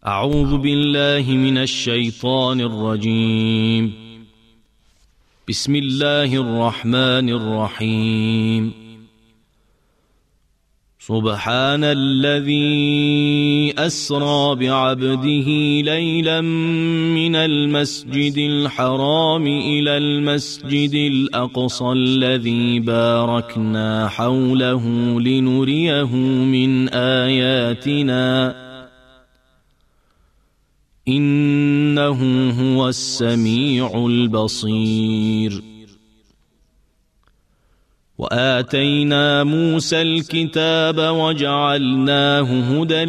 أعوذ بالله من الشيطان الرجيم. بسم الله الرحمن الرحيم. سبحان الذي أسرى بعبده ليلا من المسجد الحرام إلى المسجد الأقصى الذي باركنا حوله لنريه من آياتنا إنه هو السميع البصير. وآتينا موسى الكتاب وجعلناه هدى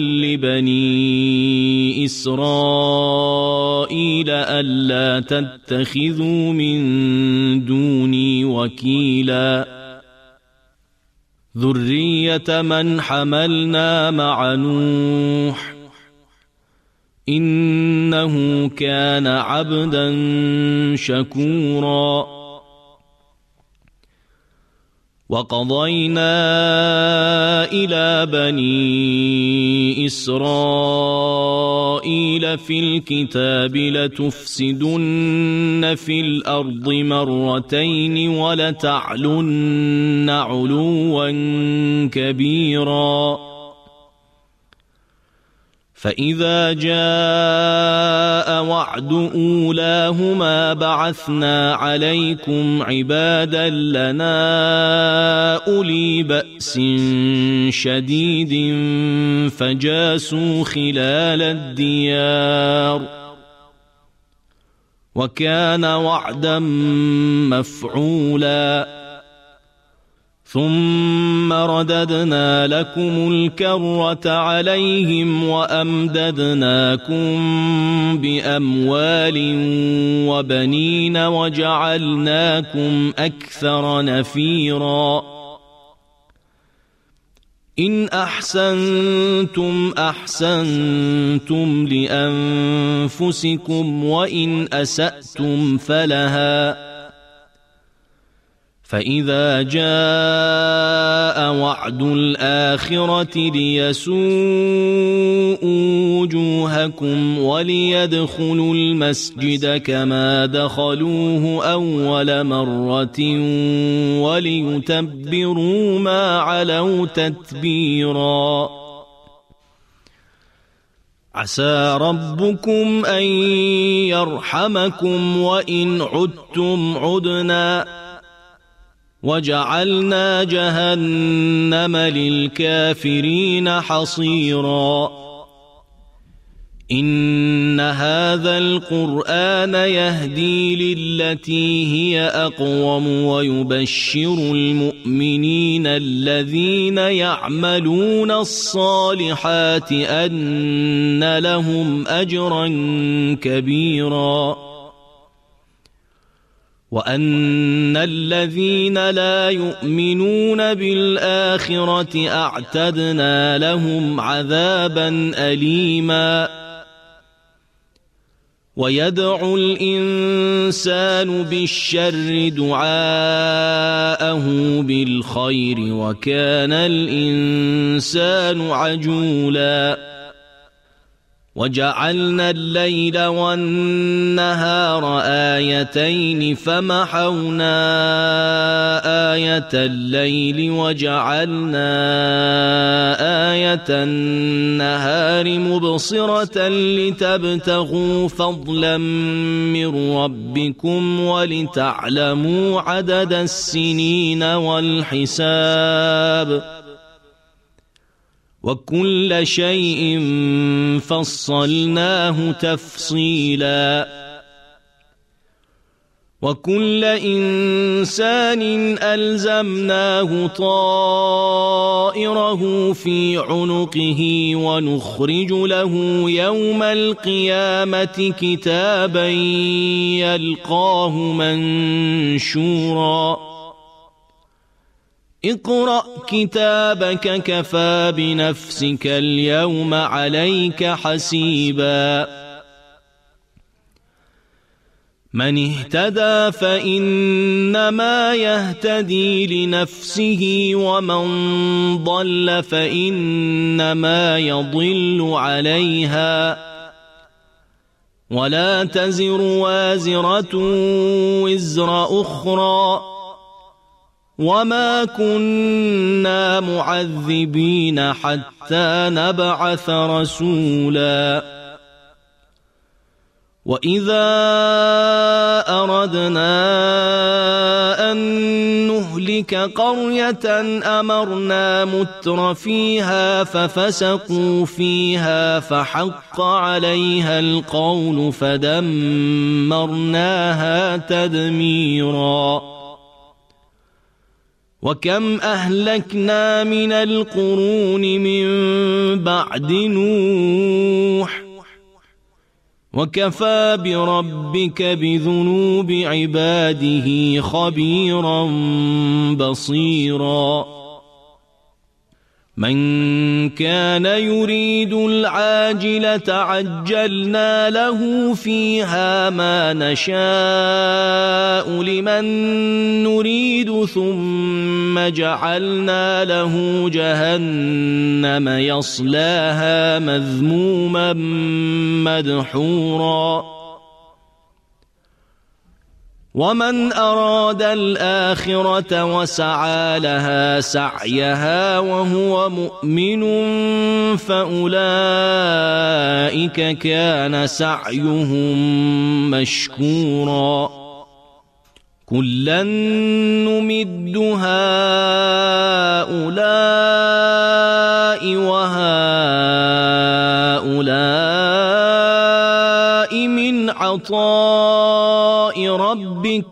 لبني إسرائيل ألا تتخذوا من دوني وكيلا ذرية من حملنا مع نوح إنه كان عبدا شكورا. وقضينا إلى بني إسرائيل في الكتاب لتفسدن في الأرض مرتين ولتعلن علوا كبيرا. فإذا جاء وعد أولاهما بعثنا عليكم عبادا لنا أولي بأس شديد فجاسوا خلال الديار وكان وعدا مفعولا. ثم رددنا لكم الكرة عليهم وأمددناكم بأموال وبنين وجعلناكم أكثر نفيرا. إن أحسنتم أحسنتم لأنفسكم وإن أسأتم فلها. فإذا جاء وعد الآخرة ليسوءوا وجوهكم وليدخلوا المسجد كما دخلوه أول مرة وليتبروا ما علوا تتبيرا. عسى ربكم أن يرحمكم وإن عدتم عدنا وجعلنا جهنم للكافرين حصيرا. إن هذا القرآن يهدي للتي هي أقوم ويبشر المؤمنين الذين يعملون الصالحات أن لهم أجرا كبيرا وأن الذين لا يؤمنون بالآخرة أعتدنا لهم عذابا أليما. ويدعو الإنسان بالشر دعاءه بالخير وكان الإنسان عجولا. وجعلنا الليل والنهار آيتين فمحونا آية الليل وجعلنا آية النهار مبصرة لتبتغوا فضلا من ربكم ولتعلموا عدد السنين والحساب وكل شيء فصلناه تفصيلا. وكل إنسان ألزمناه طائره في عنقه ونخرج له يوم القيامة كتابا يلقاه منشورا. اقرأ كتابك كفى بنفسك اليوم عليك حسيبا. من اهتدى فإنما يهتدي لنفسه ومن ضل فإنما يضل عليها ولا تزر وازرة وزر أخرى وما كنا معذبين حتى نبعث رسولا وإذا أردنا أن نهلك قرية أمرنا متر فيها ففسقوا فيها فحق عليها القول فدمرناها تدميرا وكم أهلكنا من القرون من بعد نوح وكفى بربك بذنوب عباده خبيرا بصيرا من كان يريد العاجلة عجلنا له فيها ما نشاء لمن نريد ثم جعلنا له جهنم يصلاها مذموما مدحورا ومن أراد الآخرة وسعى لها سعيها وهو مؤمن فأولئك كان سعيهم مشكورا كلا نمد هؤلاء وهؤلاء من عطاء ربك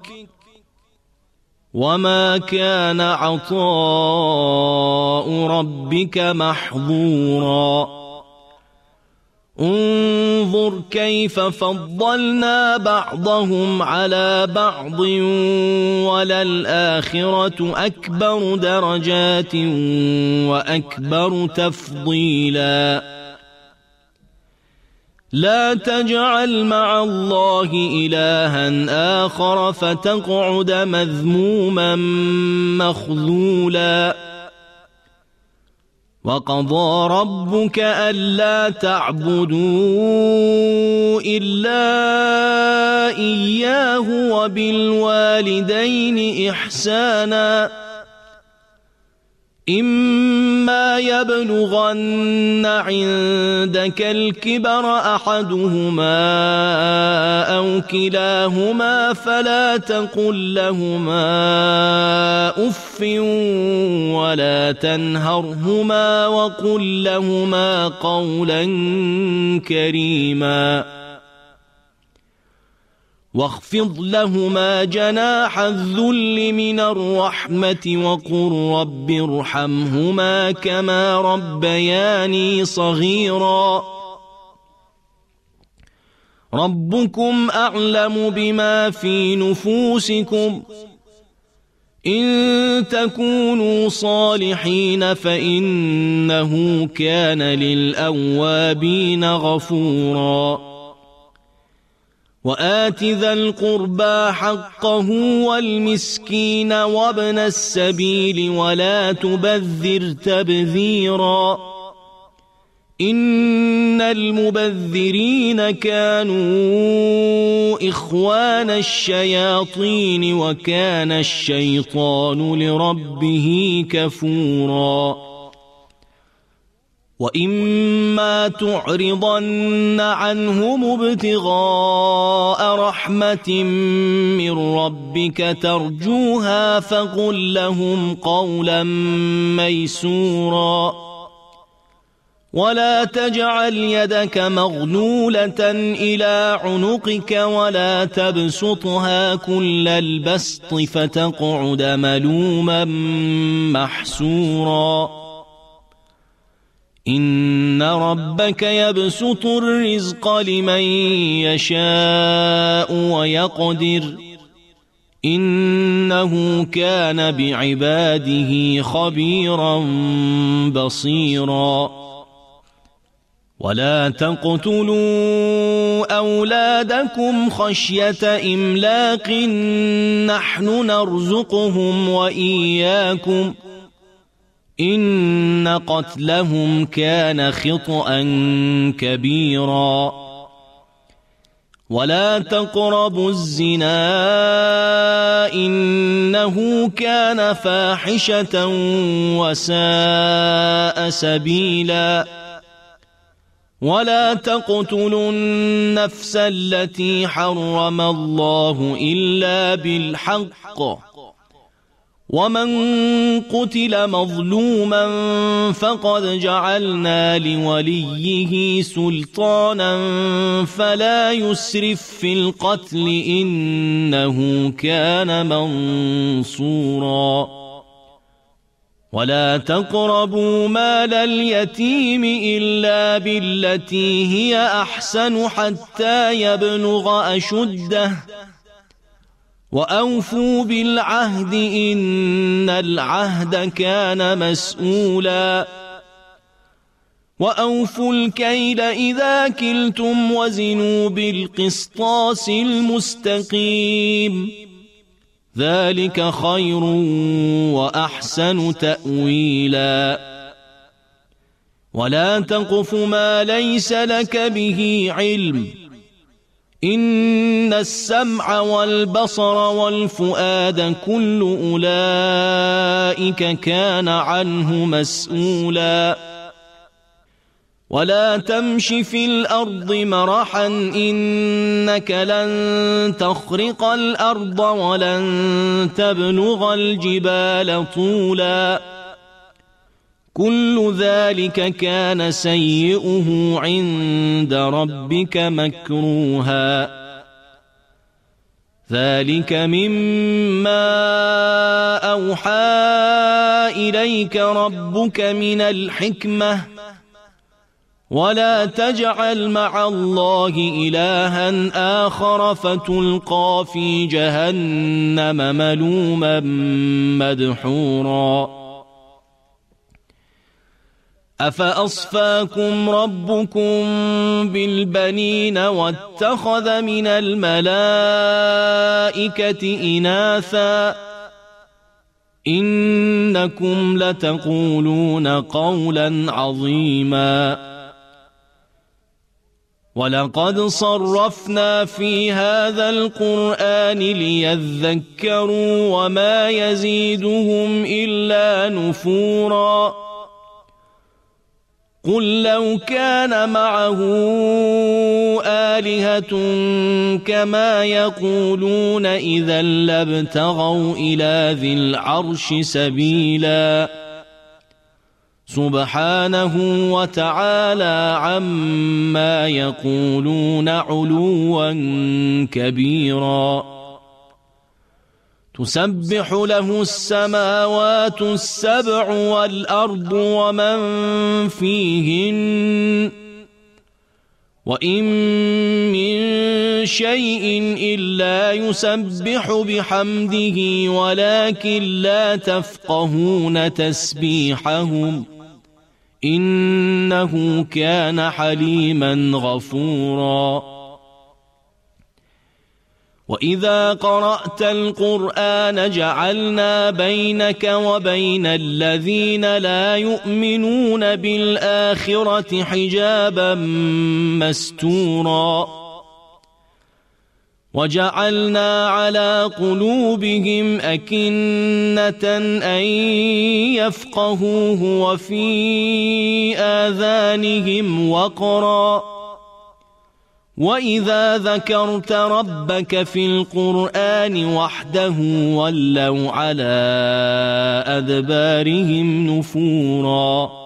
وما كان عطاء ربك محظورا انظر كيف فضلنا بعضهم على بعض وللآخرة أكبر درجات وأكبر تفضيلا لا تجعل مع الله إلها آخر فتقعد مذموما مخذولا وقضى ربك ألا تعبدوا إلا إياه وبالوالدين إحسانا إما يبلغن عندك الكبر أحدهما أو كلاهما فلا تقل لهما أف ولا تنهرهما وقل لهما قولا كريما واخفض لهما جناح الذل من الرحمة وقل رب ارحمهما كما ربياني صغيرا ربكم أعلم بما في نفوسكم إن تكونوا صالحين فإنه كان للأوابين غفورا وآت ذا القربى حقه والمسكين وابن السبيل ولا تبذر تبذيرا إن المبذرين كانوا إخوان الشياطين وكان الشيطان لربه كفورا وإما تعرضن عنهم ابتغاء رحمة من ربك ترجوها فقل لهم قولا ميسورا ولا تجعل يدك مغلولة إلى عنقك ولا تبسطها كل البسط فتقعد ملوما محسورا إن ربك يبسط الرزق لمن يشاء ويقدر إنه كان بعباده خبيرا بصيرا ولا تقتلوا أولادكم خشية إملاق نحن نرزقهم وإياكم إن قتلهم كان خطأ كبيرا ولا تقربوا الزنا إنه كان فاحشة وساء سبيلا ولا تقتلوا النفس التي حرم الله إلا بالحق ومن قتل مظلوما فقد جعلنا لوليه سلطانا فلا يسرف في القتل إنه كان منصورا ولا تقربوا مال اليتيم إلا بالتي هي أحسن حتى يبلغ أشده وأوفوا بالعهد إن العهد كان مسؤولا وأوفوا الكيل إذا كلتم وزنوا بالقسطاس المستقيم ذلك خير وأحسن تأويلا ولا تقف ما ليس لك به علم إن السمع والبصر والفؤاد كل أولئك كان عنه مسؤولا ولا تمش في الأرض مرحا إنك لن تخرق الأرض ولن تبلغ الجبال طولا كل ذلك كان سيئه عند ربك مكروها ذلك مما أوحى إليك ربك من الحكمة ولا تجعل مع الله إلها آخر فتلقى في جهنم ملوما مدحورا أفأصفاكم ربكم بالبنين واتخذ من الملائكة إناثا إنكم لتقولون قولا عظيما ولقد صرفنا في هذا القرآن ليذكروا وما يزيدهم إلا نفورا قل لو كان معه آلهة كما يقولون إذا لابتغوا إلى ذي العرش سبيلا سبحانه وتعالى عما يقولون علوا كبيرا تسبح له السماوات السبع والأرض ومن فيهن وإن من شيء إلا يسبح بحمده ولكن لا تفقهون تسبيحهم إنه كان حليما غفورا وإذا قرأت القرآن جعلنا بينك وبين الذين لا يؤمنون بالآخرة حجابا مستورا وجعلنا على قلوبهم أكنة أن يفقهوه وفي آذانهم وقرا وإذا ذكرت ربك في القرآن وحده ولوا على أدبارهم نفورا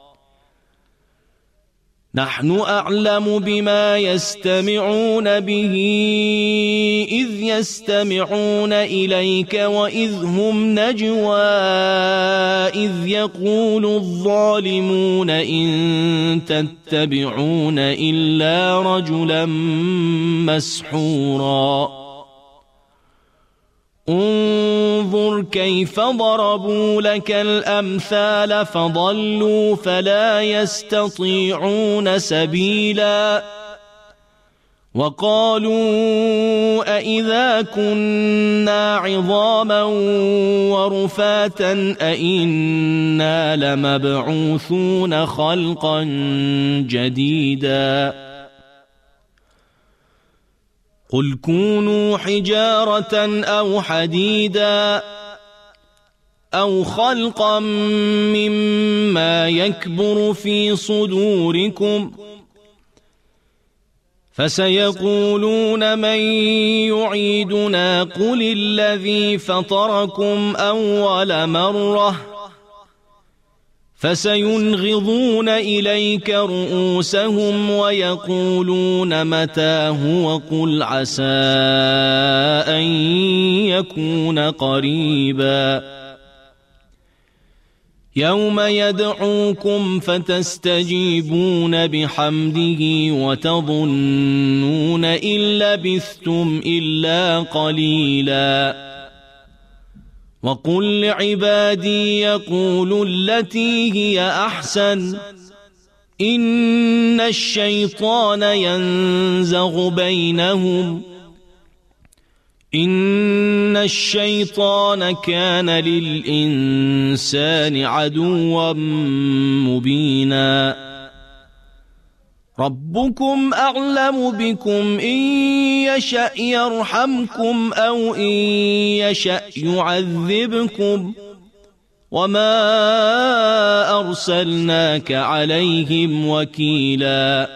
نحن أعلم بما يستمعون به إذ يستمعون إليك وإذ هم نجوى إذ يقول الظالمون إن تتبعون إلا رجلا مسحورا انظر كيف ضربوا لك الأمثال فضلوا فلا يستطيعون سبيلا وقالوا أإذا كنا عظاما ورفاتا أإنا لمبعوثون خلقا جديدا قل كونوا حجارة أو حديدا أو خلقا مما يكبر في صدوركم فسيقولون من يعيدنا قل الذي فطركم أول مرة فسينغضون إليك رؤوسهم ويقولون متى هو قل عسى أن يكون قريبا يوم يدعوكم فتستجيبون بحمده وتظنون إن لبثتم إلا قليلا وقل لعبادي يقولوا التي هي أحسن إن الشيطان ينزغ بينهم إن الشيطان كان للإنسان عدوا مبينا ربكم أعلم بكم إن يشأ يرحمكم أو إن يشأ يعذبكم وما أرسلناك عليهم وكيلا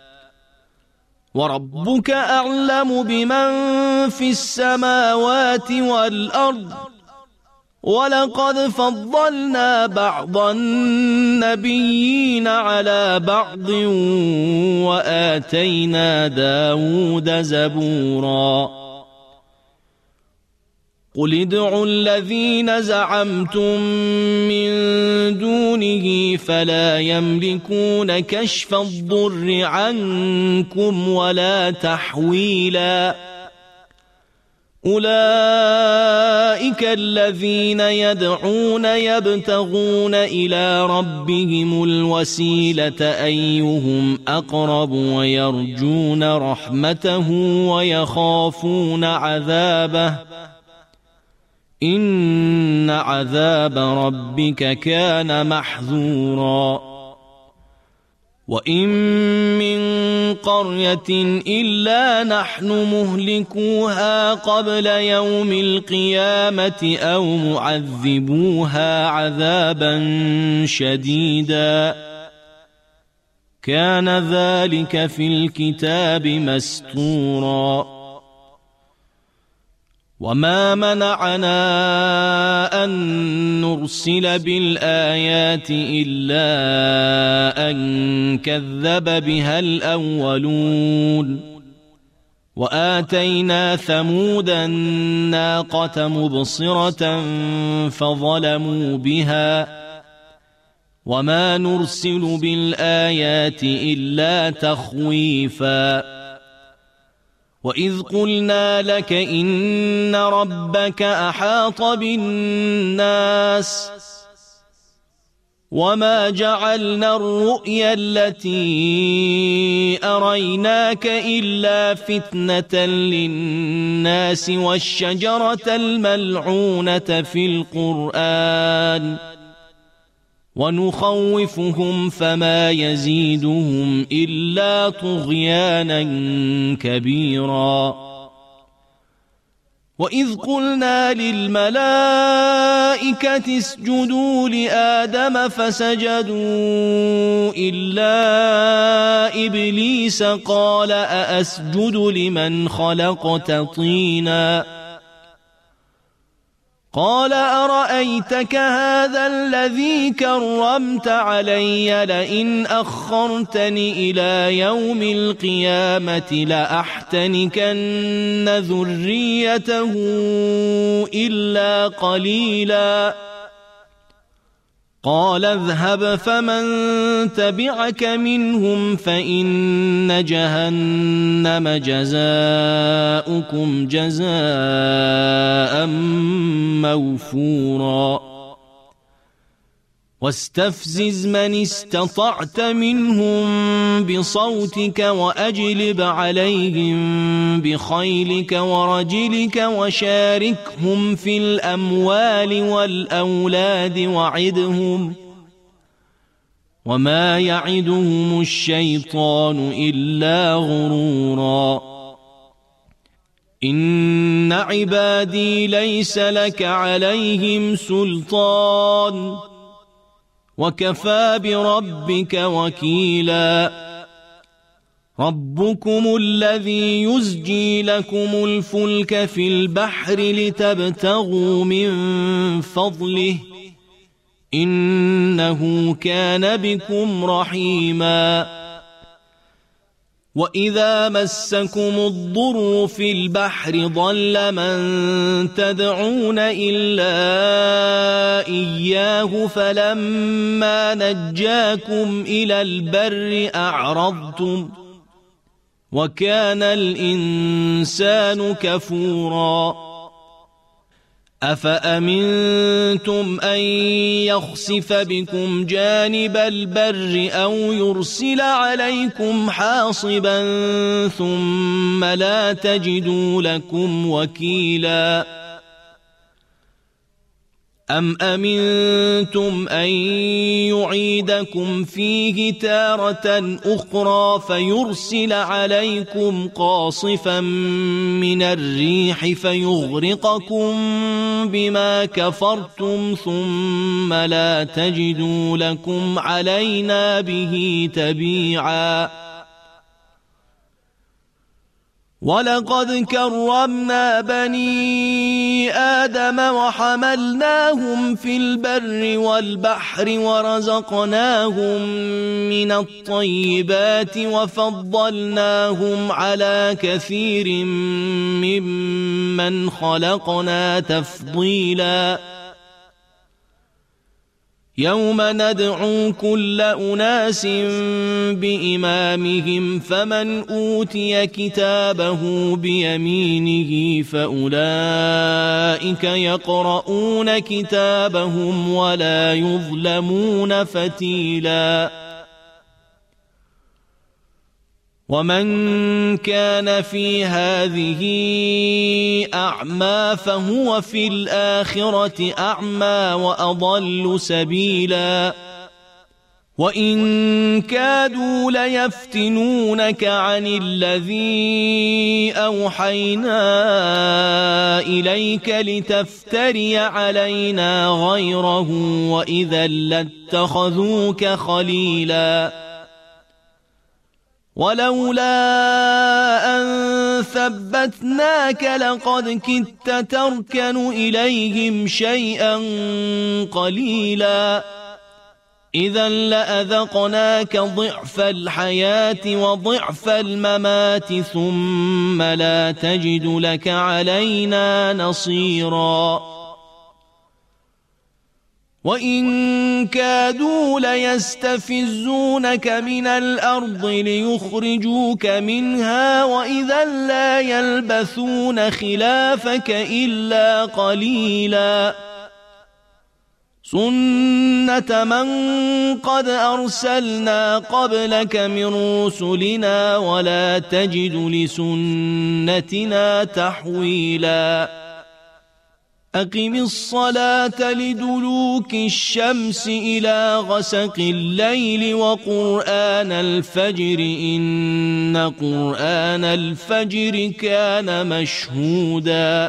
وربك أعلم بمن في السماوات والأرض ولقد فضلنا بعض النبيين على بعض وآتينا داود زبورا قل ادعوا الذين زعمتم من دونه فلا يملكون كشف الضر عنكم ولا تحويلا أولئك الذين يدعون يبتغون إلى ربهم الوسيلة أيهم أقرب ويرجون رحمته ويخافون عذابه إن عذاب ربك كان محذورا وإن من قرية إلا نحن مهلكوها قبل يوم القيامة أو معذبوها عذابا شديدا كان ذلك في الكتاب مسطورا وما منعنا أن نرسل بالآيات إلا أن كذب بها الأولون وآتينا ثمود الناقة مبصرة فظلموا بها وما نرسل بالآيات إلا تخويفا وإذ قلنا لك إن ربك أحاط بالناس وما جعلنا الرؤيا التي أريناك إلا فتنة للناس والشجرة الملعونة في القرآن ونخوفهم فما يزيدهم إلا طغيانا كبيرا وإذ قلنا للملائكة اسجدوا لآدم فسجدوا إلا إبليس قال أأسجد لمن خلقت طينا قال أرأيتك هذا الذي كرمت علي لئن أخرتني إلى يوم القيامة لأحتنكن ذريته إلا قليلا قال اذهب فمن تبعك منهم فإن جهنم جزاؤكم جزاء موفورا واستفزز من استطعت منهم بصوتك وأجلب عليهم بخيلك ورجلك وشاركهم في الأموال والأولاد وعدهم وما يعدهم الشيطان إلا غرورا إن عبادي ليس لك عليهم سلطان وكفى بربك وكيلا ربكم الذي يزجي لكم الفلك في البحر لتبتغوا من فضله إنه كان بكم رحيما وإذا مسكم الضر في البحر ضل من تدعون إلا إياه فلما نجاكم إلى البر أعرضتم وكان الإنسان كفورا أفأمنتم أن يخسف بكم جانب البر أو يرسل عليكم حاصبا ثم لا تجدوا لكم وكيلا أم أمنتم أن يعيدكم فيه تارة أخرى فيرسل عليكم قاصفا من الريح فيغرقكم بما كفرتم ثم لا تجدوا لكم علينا به تبيعا ولقد كرمنا بني آدم وحملناهم في البر والبحر ورزقناهم من الطيبات وفضلناهم على كثير ممن خلقنا تفضيلا يوم ندعو كل أناس بإمامهم فمن أوتي كتابه بيمينه فأولئك يقرؤون كتابهم ولا يظلمون فتيلا ومن كان في هذه أعمى فهو في الآخرة أعمى وأضل سبيلا وإن كادوا ليفتنونك عن الذي أوحينا إليك لتفتري علينا غيره وإذا لاتخذوك خليلا ولولا أن ثبتناك لقد كدت تركن إليهم شيئا قليلا إذا لأذقناك ضعف الحياة وضعف الممات ثم لا تجد لك علينا نصيرا وإن كادوا ليستفزونك من الأرض ليخرجوك منها وإذا لا يلبثون خلافك إلا قليلا سنة من قد أرسلنا قبلك من رسلنا ولا تجد لسنتنا تحويلا أقم الصلاة لدلوك الشمس إلى غسق الليل وقرآن الفجر إن قرآن الفجر كان مشهودا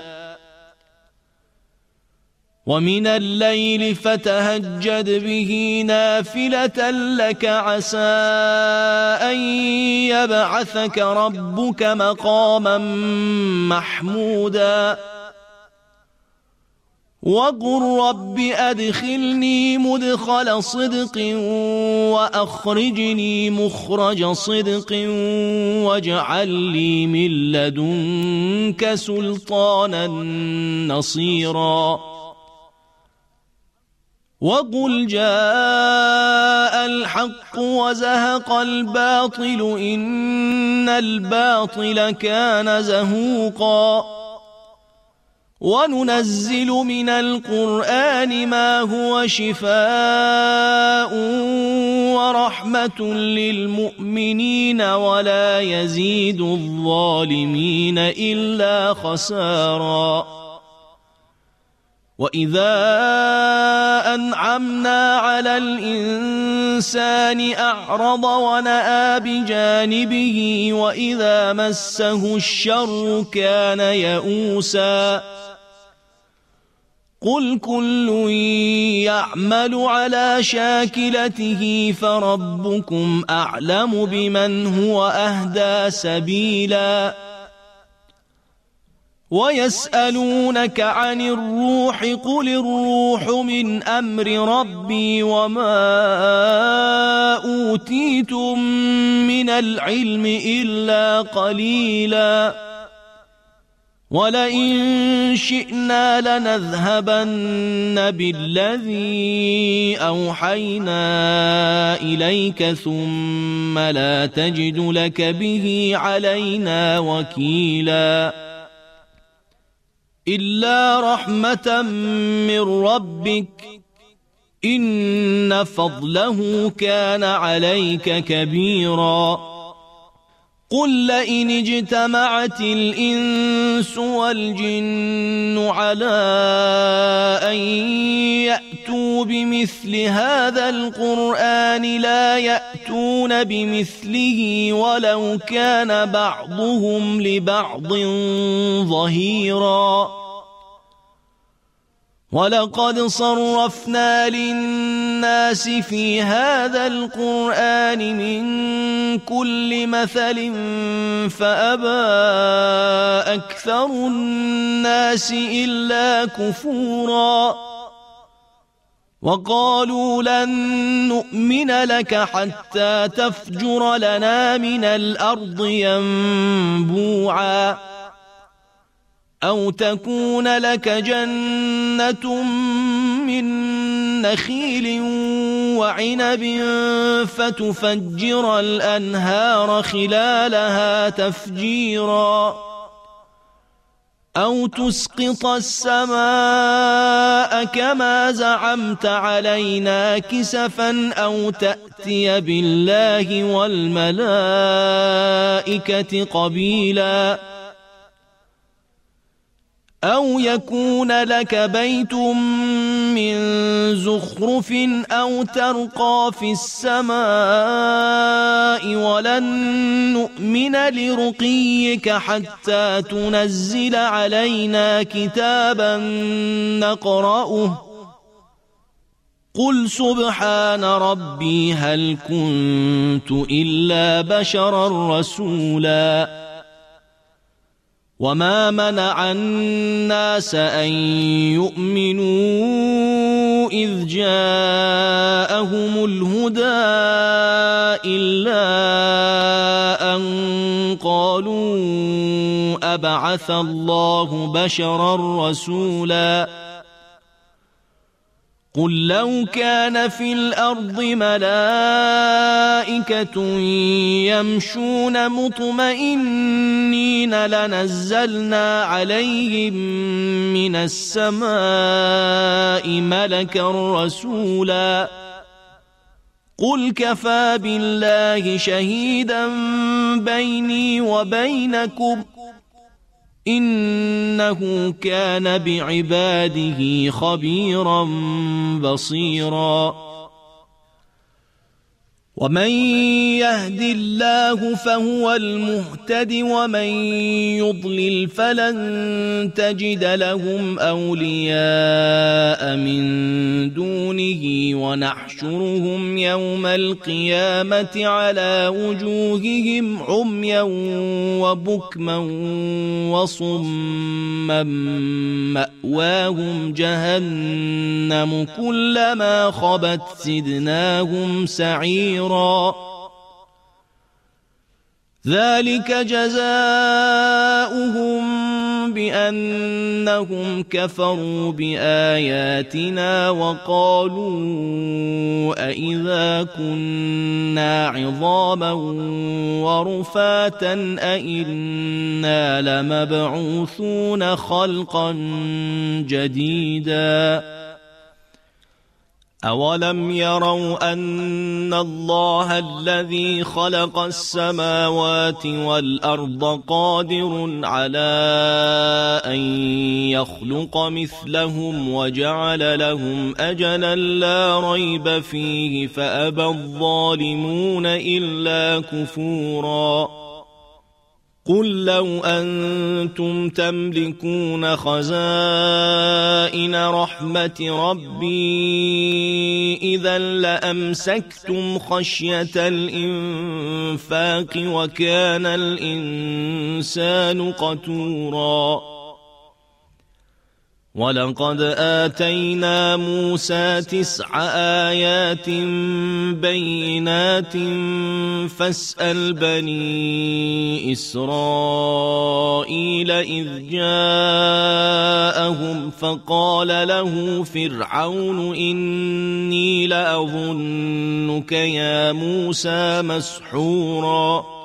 ومن الليل فتهجد به نافلة لك عسى أن يبعثك ربك مقاما محمودا وقل رب أدخلني مدخل صدق وأخرجني مخرج صدق واجعل لي من لدنك سلطانا نصيرا وقل جاء الحق وزهق الباطل إن الباطل كان زهوقا وننزل من القرآن ما هو شفاء ورحمة للمؤمنين ولا يزيد الظالمين إلا خسارا وإذا أنعمنا على الإنسان أعرض ونأى بجانبه وإذا مسه الشر كان يئوسا قل كل يعمل على شاكلته فربكم أعلم بمن هو أهدى سبيلا ويسألونك عن الروح قل الروح من أمر ربي وما أوتيتم من العلم إلا قليلا ولئن شئنا لنذهبن بالذي أوحينا إليك ثم لا تجد لك به علينا وكيلا إلا رحمة من ربك إن فضله كان عليك كبيرا قل لئن اجتمعت الإنس والجن على أن يأتوا بمثل هذا القرآن لا يأتون بمثله ولو كان بعضهم لبعض ظهيرا ولقد صرفنا للناس في هذا القرآن من كل مثل فأبى أكثر الناس إلا كفورا وقالوا لن نؤمن لك حتى تفجر لنا من الأرض ينبوعا أو تكون لك جنة من نخيل وعنب فتفجر الأنهار خلالها تفجيرا أو تسقط السماء كما زعمت علينا كسفا أو تأتي بالله والملائكة قبيلا أو يكون لك بيت من زخرف أو ترقى في السماء ولن نؤمن لرقيك حتى تنزل علينا كتابا نقرأه قل سبحان ربي هل كنت إلا بشرا رسولا وما منع الناس أن يؤمنوا إذ جاءهم الهدى إلا أن قالوا أبعث الله بشرا رسولا قل لو كان في الأرض ملائكة يمشون مطمئنين لنزلنا عليهم من السماء ملكا رسولا قل كفى بالله شهيدا بيني وبينكم إنه كان بعباده خبيرا بصيرا ومن يهد الله فهو المهتد ومن يضلل فلن تجد لهم أولياء من دونه ونحشرهم يوم القيامة على وجوههم عميا وبكما وصما مأواهم جهنم كلما خبت زدناهم سعيرا ذلك جزاؤهم بأنهم كفروا بآياتنا وقالوا أئذا كنا عظاما ورفاتا أئنا لمبعوثون خلقا جديدا أولم يروا أن الله الذي خلق السماوات والأرض قادر على أن يخلق مثلهم وجعل لهم أجلا لا ريب فيه فأبى الظالمون إلا كفورا قل لو أنتم تملكون خزائن رحمة ربي إذا لأمسكتم خشية الإنفاق وكان الإنسان قتورا ولقد آتينا موسى 9 آيات بينات فاسأل بني إسرائيل إذ جاءهم فقال له فرعون إني لأظنك يا موسى مسحورا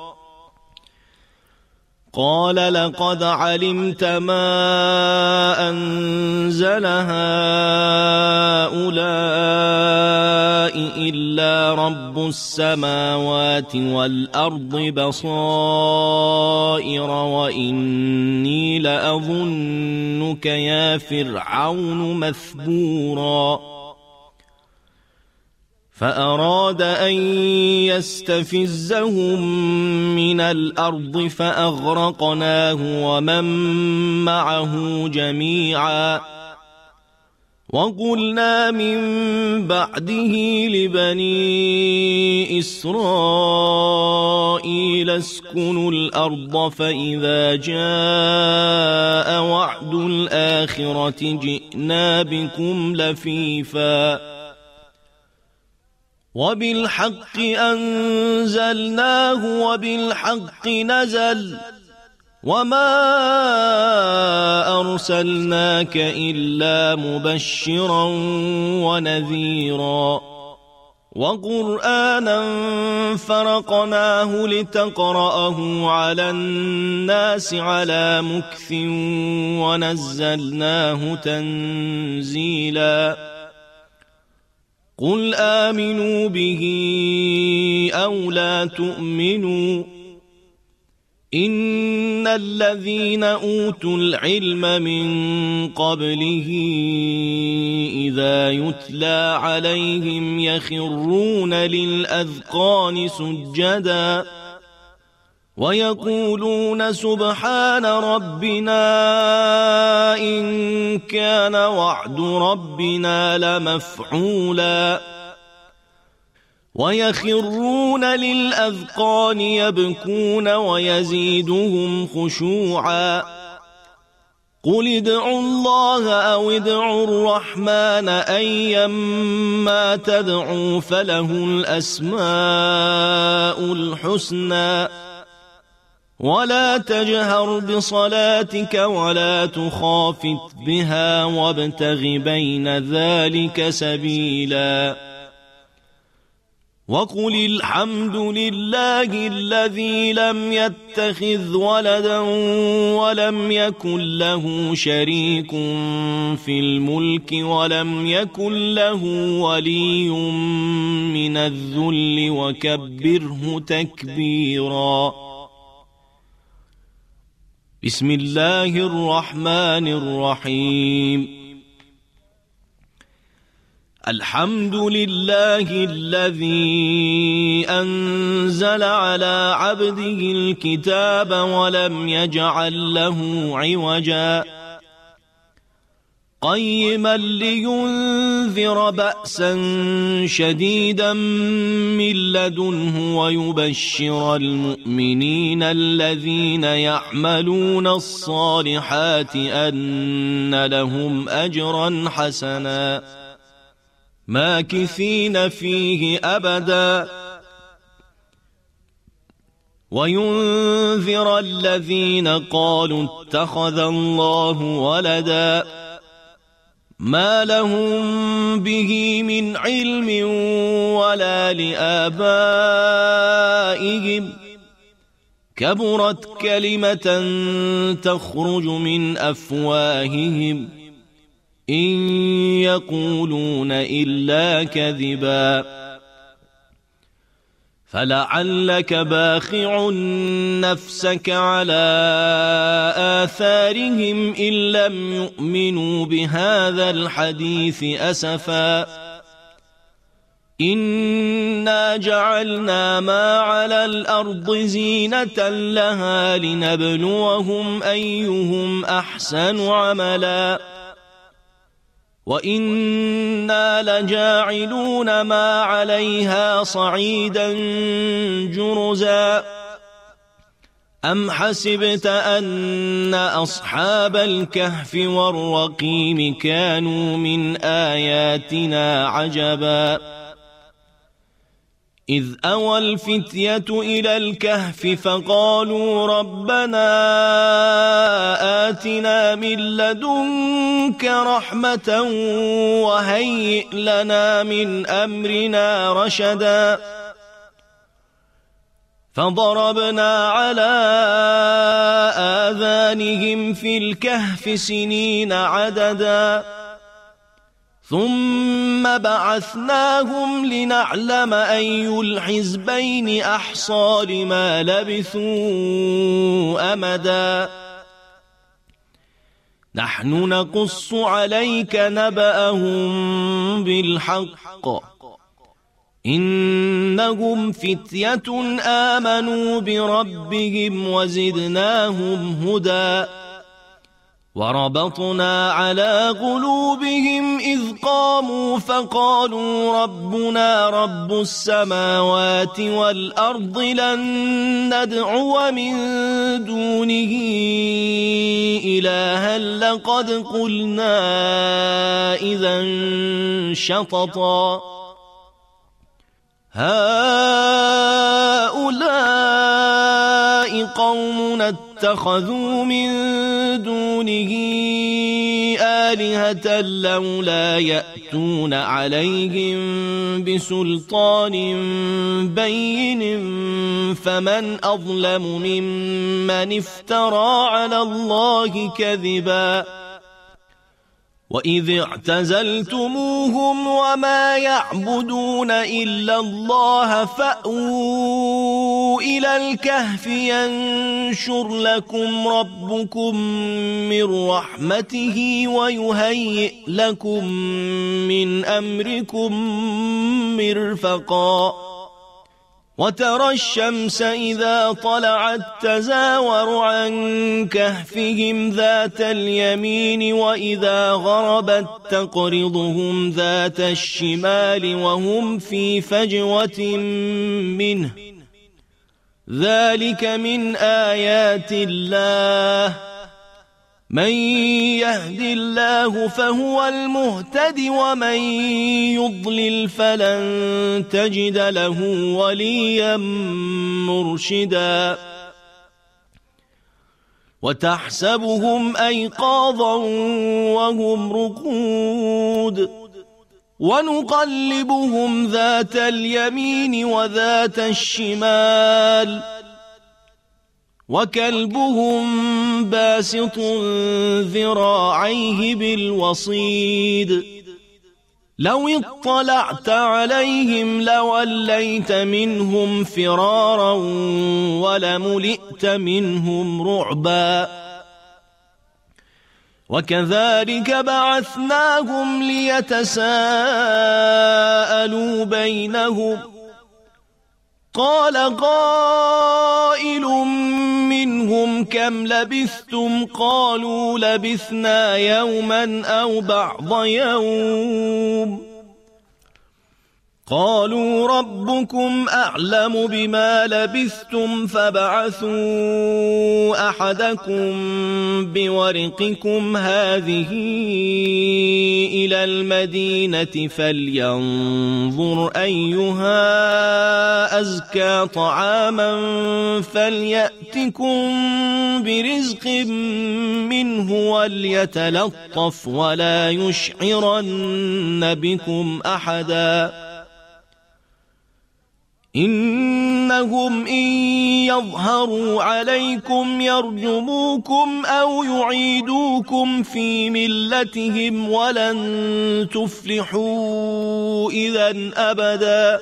قال لقد علمت ما أنزل هؤلاء إلا رب السماوات والأرض بصائر وإني لأظنك يا فرعون مثبورا فأراد أن يستفزهم من الأرض فأغرقناه ومن معه جميعا وقلنا من بعده لبني إسرائيل اسكنوا الأرض فإذا جاء وعد الآخرة جئنا بكم لفيفا وبالحق أنزلناه وبالحق نزل وما أرسلناك إلا مبشرا ونذيرا وقرآنا فرقناه لتقرأه على الناس على مكث ونزلناه تنزيلا قل آمنوا به أو لا تؤمنوا إن الذين أوتوا العلم من قبله إذا يتلى عليهم يخرون للأذقان سجدا ويقولون سبحان ربنا إن كان وعد ربنا لمفعولا ويخرون للأذقان يبكون ويزيدهم خشوعا قل ادعوا الله أو ادعوا الرحمن أيما تدعوا فله الأسماء الحسنى ولا تجهر بصلاتك ولا تخافت بها وابتغ بين ذلك سبيلا وقل الحمد لله الذي لم يتخذ ولدا ولم يكن له شريك في الملك ولم يكن له ولي من الذل وكبره تكبيرا بسم الله الرحمن الرحيم الحمد لله الذي أنزل على عبده الكتاب ولم يجعل له عوجا قيما لينذر بأسا شديدا من لدنه ويبشر المؤمنين الذين يعملون الصالحات أن لهم أجرا حسنا ماكثين فيه أبدا وينذر الذين قالوا اتخذ الله ولدا ما لهم به من علم ولا لآبائهم كبرت كلمة تخرج من أفواههم إن يقولون إلا كذبا فلعلك باخع نفسك على آثارهم إن لم يؤمنوا بهذا الحديث أسفا إنا جعلنا ما على الأرض زينة لها لنبلوهم أيهم أحسن عملا وإنا لجاعلون ما عليها صعيدا جرزا أم حسبت أن أصحاب الكهف والرقيم كانوا من آياتنا عجبا إذ أوى الفتية إلى الكهف فقالوا ربنا آتنا من لدنك رحمة وهيئ لنا من أمرنا رشدا فضربنا على آذانهم في الكهف سنين عددا ثم بعثناهم لنعلم أي الحزبين أحصى لما لبثوا أمدا نحن نقص عليك نبأهم بالحق إنهم فتية آمنوا بربهم وزدناهم هدى وربطنا على قلوبهم إذ قاموا فقالوا ربنا رب السماوات والأرض لن ندعو من دونه إلها لقد قلنا إذا شططا هؤلاء قومنا اتخذوا من دونه آلهة لولا يأتون عليهم بسلطان بين فمن أظلم ممن افترى على الله كذبا وإذ اعتزلتموهم وما يعبدون إلا الله فأووا إلى الكهف ينشر لكم ربكم من رحمته ويهيئ لكم من أمركم مرفقا وترى الشمس إذا طلعت تزاور عن كهفهم ذات اليمين وإذا غربت تقرضهم ذات الشمال وهم في فجوة منه ذلك من آيات الله من يهد الله فهو المهتد ومن يضلل فلن تجد له وليا مرشدا وتحسبهم أيقاظا وهم رقود ونقلبهم ذات اليمين وذات الشمال وكلبهم باسط ذراعيه بالوصيد لو اطلعت عليهم لوليت منهم فرارا ولملئت منهم رعبا وكذلك بعثناهم ليتساءلوا بينهم قال قائل منهم كم لبثتم قالوا لبثنا يوما أو بعض يوم قالوا ربكم أعلم بما لبثتم فابعثوا أحدكم بورقكم هذه إلى المدينة فلينظر أيها أزكى طعاما فليأتكم برزق منه وليتلطف ولا يشعرن بكم أحدا إنهم إنهم إن يظهروا عليكم يرجموكم أو يعيدوكم في ملتهم ولن تفلحوا إذا أبدا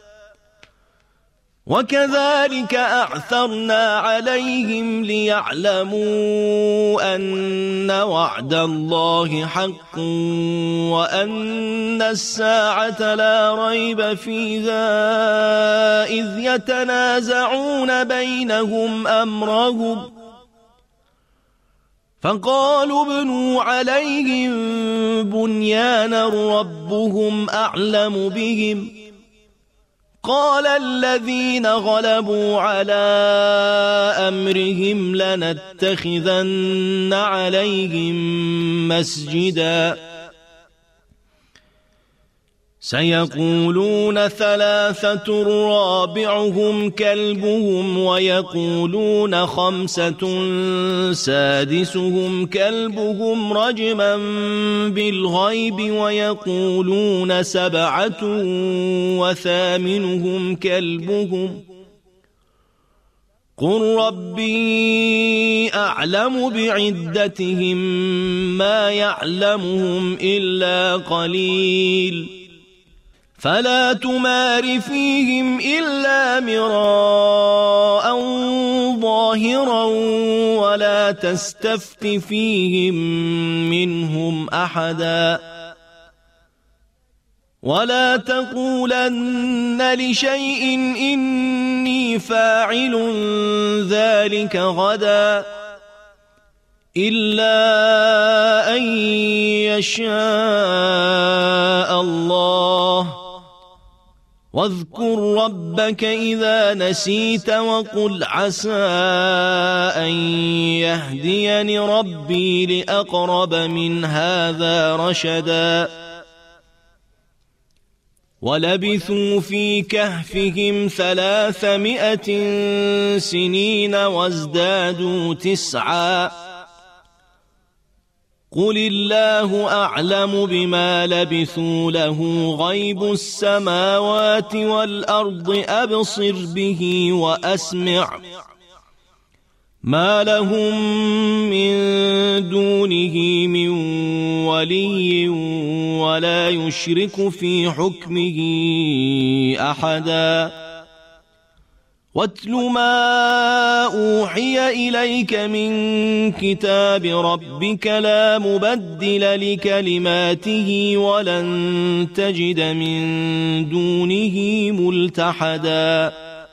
وكذلك أعثرنا عليهم ليعلموا أن وعد الله حق وأن الساعة لا ريب فيها إذ يتنازعون بينهم أمرهم فقالوا ابنوا عليهم بنيانا ربهم أعلم بهم قال الذين غلبوا على أمرهم لنتخذن عليهم مسجدا سيقولون ثلاثة رابعهم كلبهم ويقولون خمسة سادسهم كلبهم رجما بالغيب ويقولون سبعة وثامنهم كلبهم قل ربي أعلم بعدتهم ما يعلمهم إلا قليل فلا تمار فيهم إلا مراء ظاهرا ولا تستفت فيهم منهم أحدا ولا تقولن لشيء إني فاعل ذلك غدا إلا أن يشاء الله واذكر ربك إذا نسيت وقل عسى أن يهديني ربي لأقرب من هذا رشدا ولبثوا في كهفهم 300 سنين وازدادوا 9 قل الله أعلم بما لبثوا له غيب السماوات والأرض أبصر به وأسمع ما لهم من دونه من ولي ولا يشرك في حكمه أحدا واتل ما أوحي إليك من كتاب ربك لا مبدل لكلماته ولن تجد من دونه ملتحدا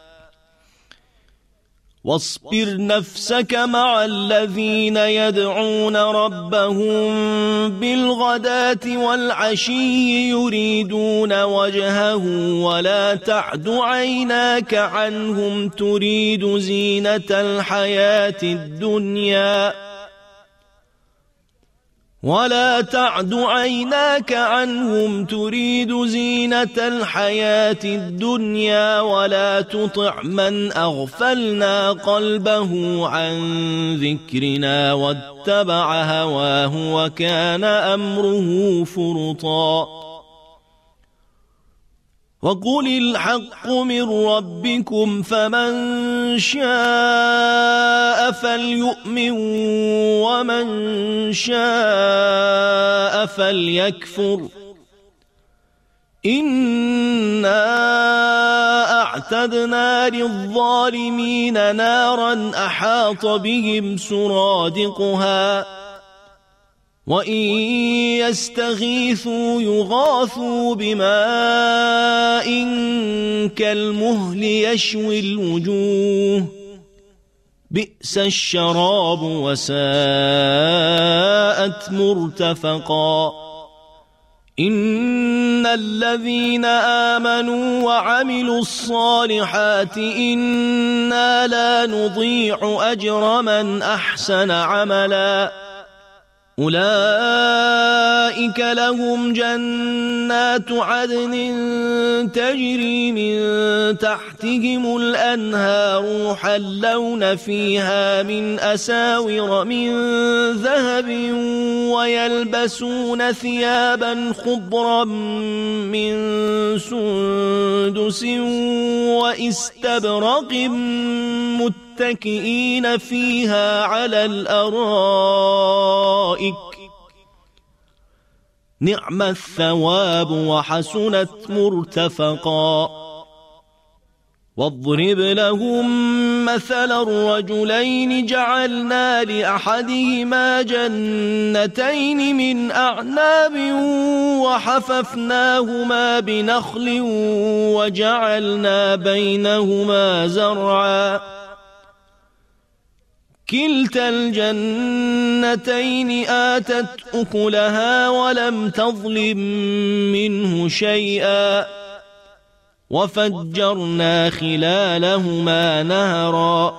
واصبر نفسك مع الذين يدعون ربهم بالغداة والعشي يريدون وجهه ولا تعد عيناك عنهم تريد زينة الحياة الدنيا ولا تعد عيناك عنهم تريد زينة الحياة الدنيا ولا تطع من أغفلنا قلبه عن ذكرنا واتبع هواه وكان أمره فرطا وقل الحق من ربكم فمن شاء فليؤمن ومن شاء فليكفر إنا أعتدنا للظالمين نارا أحاط بهم سرادقها وإن يستغيثوا يغاثوا بماء كالمهل يشوي الوجوه بئس الشراب وساءت مرتفقا إن الذين آمنوا وعملوا الصالحات إنا لا نضيع أجر من أحسن عملا أولئك لهم جنات عدن تجري من تحتهم الأنهار يحلون فيها من أساور من ذهب ويلبسون ثيابا خضرا من سندس وإستبرق متكئين فيها على الأرائك نعم الثواب وحسنت مرتفقا واضرب لهم مثل الرجلين جعلنا لأحدهما جنتين من أعناب وحففناهما بنخل وجعلنا بينهما زرعا كلتا الجنتين آتت أكلها ولم تظلم منه شيئا وفجرنا خلالهما نهرا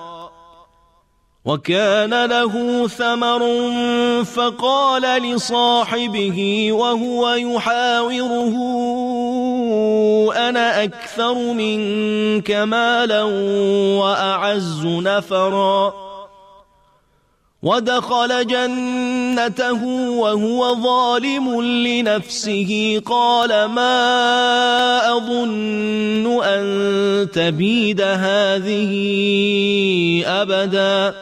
وكان له ثمر فقال لصاحبه وهو يحاوره أنا أكثر منك مالا وأعز نفرا ودخل جنته وهو ظالم لنفسه قال ما أظن أن تبيد هذه أبدا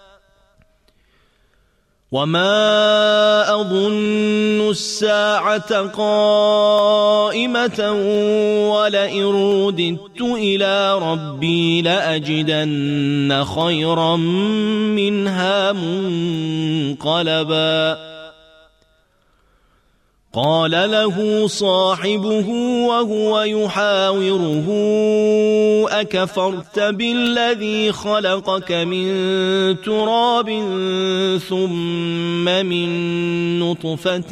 وما أظن الساعة قائمة ولئن رددت إلى ربي لأجدن خيرا منها منقلبا قال له صاحبه وهو يحاوره أكفرت بالذي خلقك من تراب ثم من نطفة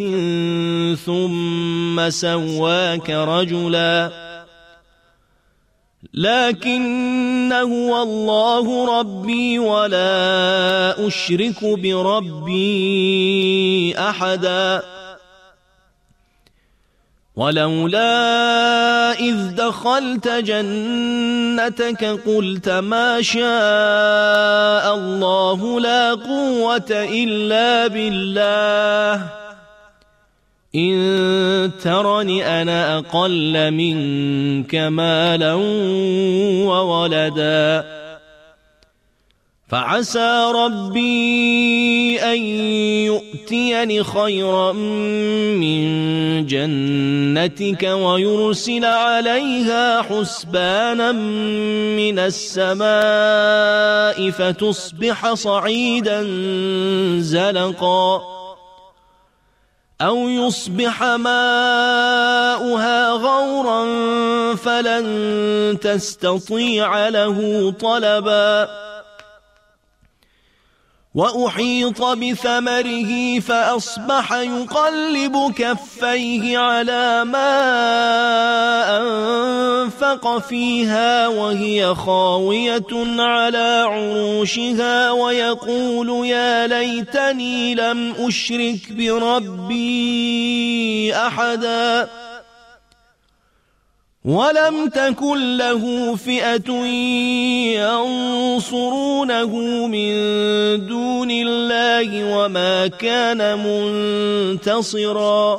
ثم سواك رجلا لكن هو الله ربي ولا أشرك بربي أحدا ولولا إذ دخلت جنتك قلت ما شاء الله لا قوة إلا بالله إن ترني أنا أقل منك مالا وولدا فعسى ربي أن يؤتيني خيرا من جنتك ويرسل عليها حسبانا من السماء فتصبح صعيدا زلقا أو يصبح ماؤها غورا فلن تستطيع له طلبا وأحيط بثمره فأصبح يقلب كفيه على ما أنفق فيها وهي خاوية على عروشها ويقول يا ليتني لم أشرك بربي أحدا ولم تكن له فئة ينصرونه من دون الله وما كان منتصرا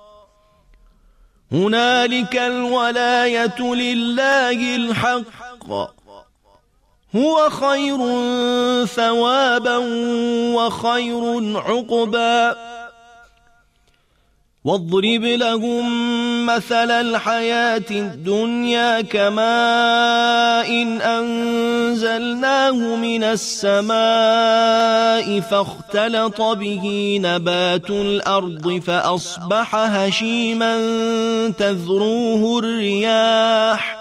هنالك الولاية لله الحق هو خير ثوابا وخير عقبا واضرب لهم مثل الحياة الدنيا كماء أنزلناه من السماء فاختلط به نبات الأرض فأصبح هشيما تذروه الرياح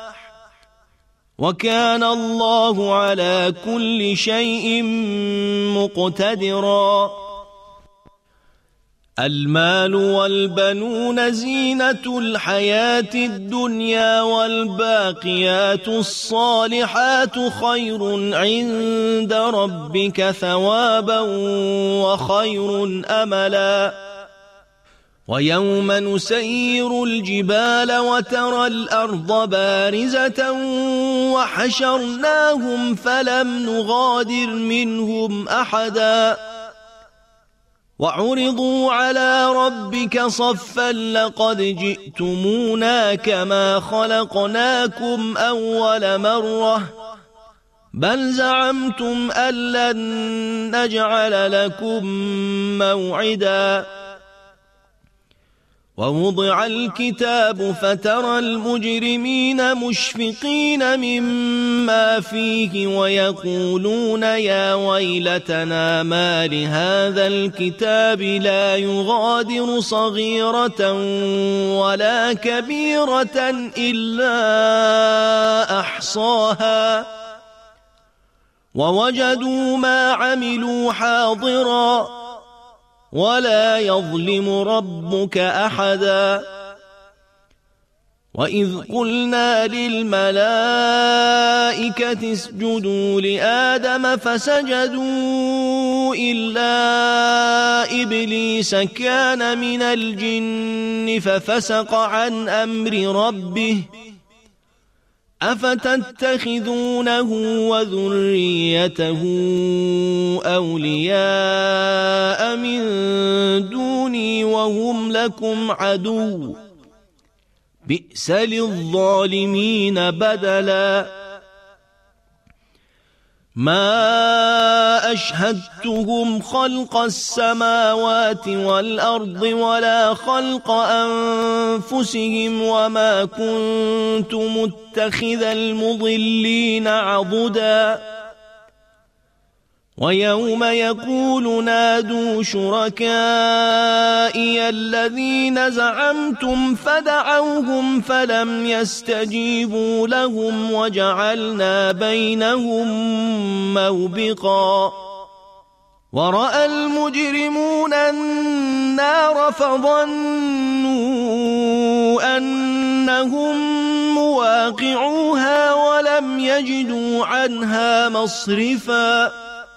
وكان الله على كل شيء مقتدرا المال والبنون زينة الحياة الدنيا والباقيات الصالحات خير عند ربك ثوابا وخير أملا ويوم نسير الجبال وترى الأرض بارزة وحشرناهم فلم نغادر منهم أحدا وعرضوا على ربك صفا لقد جئتمونا كما خلقناكم أول مرة بل زعمتم أن لن نجعل لكم موعدا ووضع الكتاب فترى المجرمين مشفقين مما فيه ويقولون يا ويلتنا ما لهذا الكتاب لا يغادر صغيرة ولا كبيرة إلا أحصاها ووجدوا ما عملوا حاضرا ولا يظلم ربك أحدا وإذ قلنا للملائكة اسجدوا لآدم فسجدوا إلا إبليس كان من الجن ففسق عن أمر ربه أفتتخذونه وذريته أولياء من دوني وهم لكم عدو بئس للظالمين بدلا ما أشهدتهم خلق السماوات والأرض ولا خلق أنفسهم وما كنت متخذ المضلين عضدا ويوم يقول نادوا شركائي الذين زعمتم فدعوهم فلم يستجيبوا لهم وجعلنا بينهم موبقا ورأى المجرمون النار فظنوا أنهم مواقعوها ولم يجدوا عنها مصرفا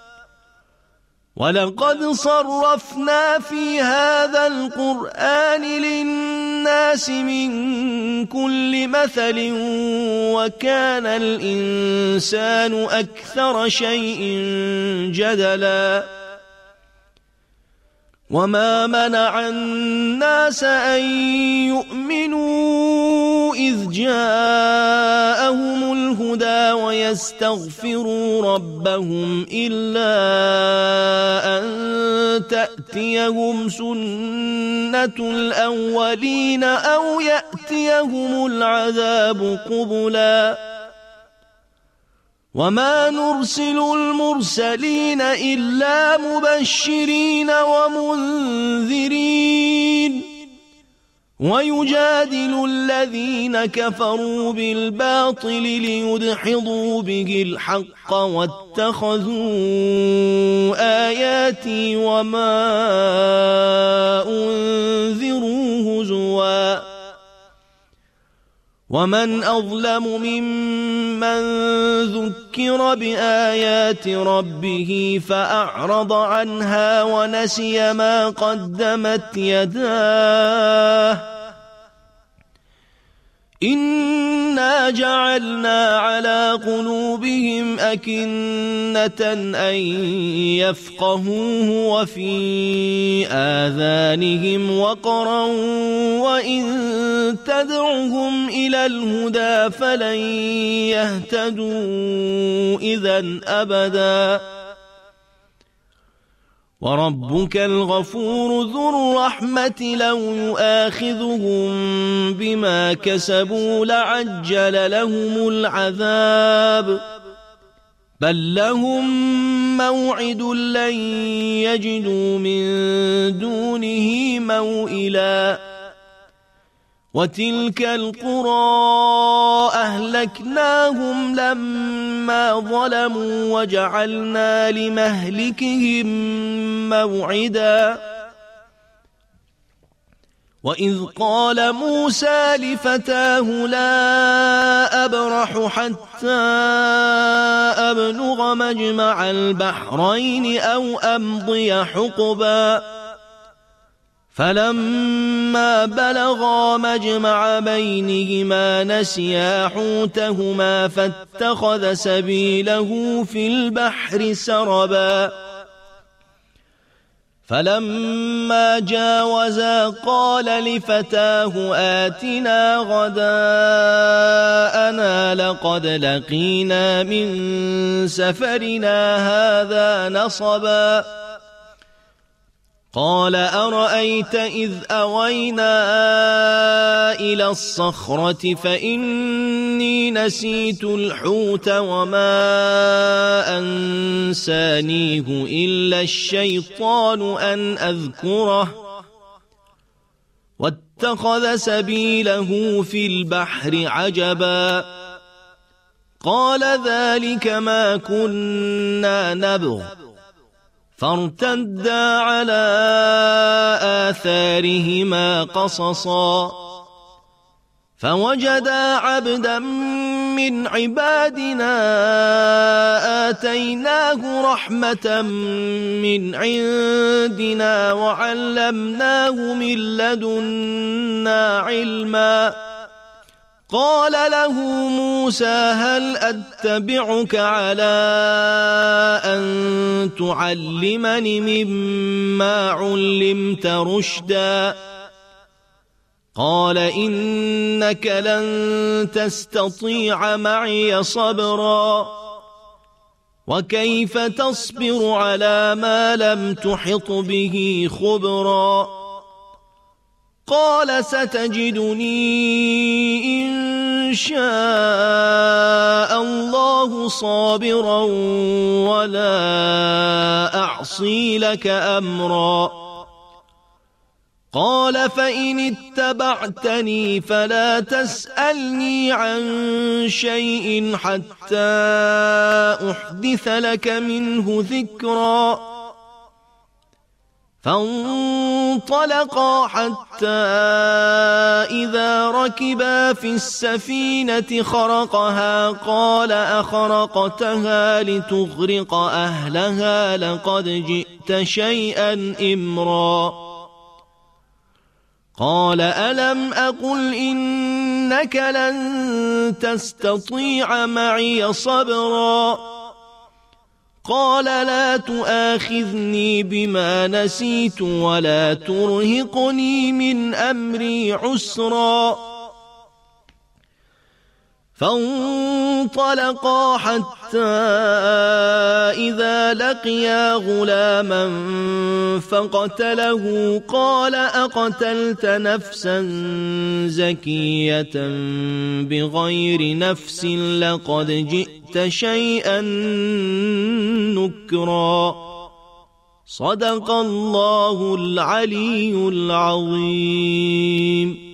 ولقد صرفنا في هذا القرآن للناس من كل مثل وكان الإنسان أكثر شيء جدلا وما منع الناس أن يؤمنوا إذ جاءهم الهدى ويستغفروا ربهم إلا أن تأتيهم سنة الأولين أو يأتيهم العذاب قبلا وما نرسل المرسلين إلا مبشرين ومنذرين ويجادل الذين كفروا بالباطل ليدحضوا به الحق واتخذوا آياتي وما أنذروا هزوا ومن أظلم ممن ذكر بآيات ربه فأعرض عنها ونسي ما قدمت يداه إنا جعلنا على قلوبهم أكنة أن يفقهوه وفي آذانهم وقرا وإن تدعهم إلى الهدى فلن يهتدوا إذا أبدا وربك الغفور ذو الرحمة لو يؤاخذهم بما كسبوا لعجل لهم العذاب بل لهم موعد لن يجدوا من دونه موئلا وتلك القرى أهلكناهم لما ظلموا وجعلنا لمهلكهم موعدا وإذ قال موسى لفتاه لا أبرح حتى أبلغ مجمع البحرين أو أمضي حقبا فلما بلغا مجمع بينهما نسيا حوتهما فاتخذ سبيله في البحر سربا فلما جاوزا قال لفتاه آتنا غداءنا لقد لقينا من سفرنا هذا نصبا قال أرأيت إذ أوينا إلى الصخرة فإني نسيت الحوت وما أنسانيه إلا الشيطان أن أذكره واتخذ سبيله في البحر عجبا قال ذلك ما كنا نبغ فارتدا على آثارهما قصصا فوجدا عبدا من عبادنا آتيناه رحمة من عندنا وعلمناه من لدنا علما قال له موسى هل أتبعك على أن تعلمني مما علمت رشدا قال إنك لن تستطيع معي صبرا وكيف تصبر على ما لم تحط به خبرا قال ستجدني إن شاء الله صابرا ولا أعصي لك أمرا قال فإن اتبعتني فلا تسألني عن شيء حتى أحدث لك منه ذكرا فانطلقا حتى إذا ركبا في السفينة خرقها قال أخرقتها لتغرق أهلها لقد جئت شيئا إمرا قال ألم أقل إنك لن تستطيع معي صبرا قال لا تؤاخذني بما نسيت ولا ترهقني من أمري عسرا فانطلقا حتى إذا لقيا غلاما فقتله قال أقتلت نفسا زكية بغير نفس لقد جئت شيئا نكرا صدق الله العلي العظيم.